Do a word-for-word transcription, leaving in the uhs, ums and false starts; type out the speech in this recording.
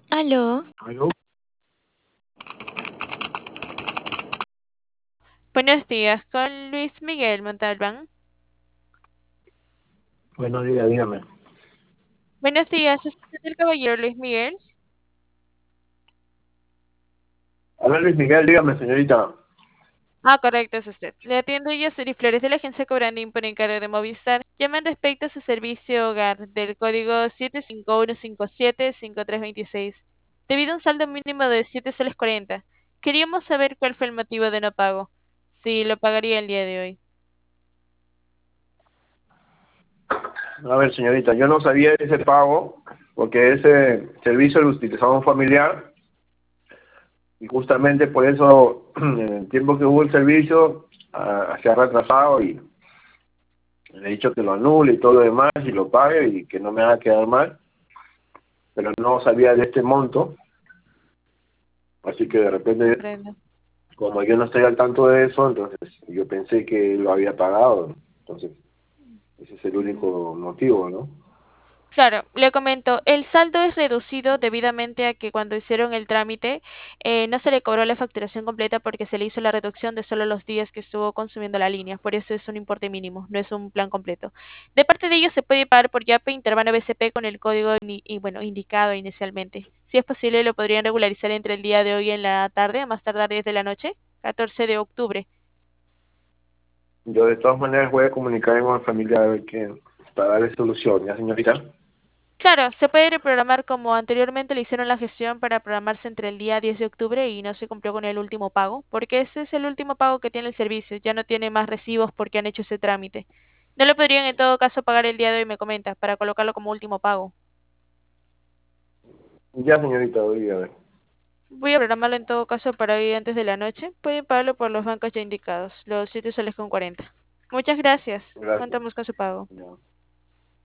Aló, Aló, Buenos días, con Luis Miguel Montalbán. buenos días, dígame. Buenos días, ¿es usted el caballero Luis Miguel? Hola Luis Miguel, dígame, señorita. Ah, correcto, es usted. Le atiendo yo, Suri Flores, de la agencia Cobrandín por encargo de Movistar. Llaman respecto a su servicio hogar del código siete cinco uno cinco siete cinco tres dos seis. Debido a un saldo mínimo de siete soles cuarenta, queríamos saber cuál fue el motivo de no pago. Si lo pagaría el día de hoy. A ver, señorita, yo no sabía de ese pago porque ese servicio lo utilizaba un familiar y justamente por eso en el tiempo que hubo el servicio ah, se ha retrasado y le he dicho que lo anule y todo lo demás y lo pague y que no me haga quedar mal, pero no sabía de este monto, así que de repente, Comprendo. como yo no estoy al tanto de eso, entonces yo pensé que lo había pagado, entonces ese es el Mm. único motivo, ¿no? Claro, le comento, el saldo es reducido debidamente a que cuando hicieron el trámite eh, no se le cobró la facturación completa porque se le hizo la reducción de solo los días que estuvo consumiendo la línea. Por eso es un importe mínimo, no es un plan completo. De parte de ello se puede pagar por Yape Interbank B C P con el código ini- y, bueno, indicado inicialmente. Si es posible, lo podrían regularizar entre el día de hoy en la tarde, a más tardar diez de la noche, catorce de octubre. Yo de todas maneras voy a comunicar con la familia a ver qué, para darle solución, ¿ya, señorita? Claro, se puede reprogramar como anteriormente le hicieron la gestión para programarse entre el día diez de octubre y no se cumplió con el último pago, porque ese es el último pago que tiene el servicio, ya no tiene más recibos porque han hecho ese trámite. No lo podrían en todo caso pagar el día de hoy, me comenta, para colocarlo como último pago. Ya, señorita, voy a ver. Voy a programarlo en todo caso para hoy antes de la noche. Pueden pagarlo por los bancos ya indicados, los siete soles con cuarenta. Muchas gracias. Gracias. Contamos con su pago. Ya.